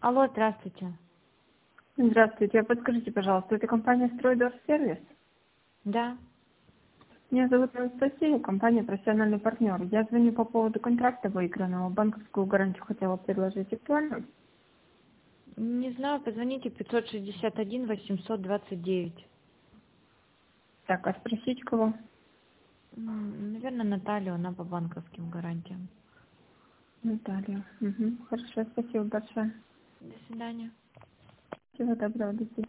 Алло, здравствуйте. Здравствуйте. Подскажите, пожалуйста, это компания «Стройдорсервис»? Да. Меня зовут Анастасия, компания «Профессиональный партнер». Я звоню по поводу контракта выигранного. Банковскую гарантию хотела предложить. Актуально? Не знаю, позвоните 561 829. Так, а спросить кого? Наверное, Наталью, она по банковским гарантиям. Наталья. Угу. Хорошо, спасибо большое. До свидания. Всего доброго, до свидания.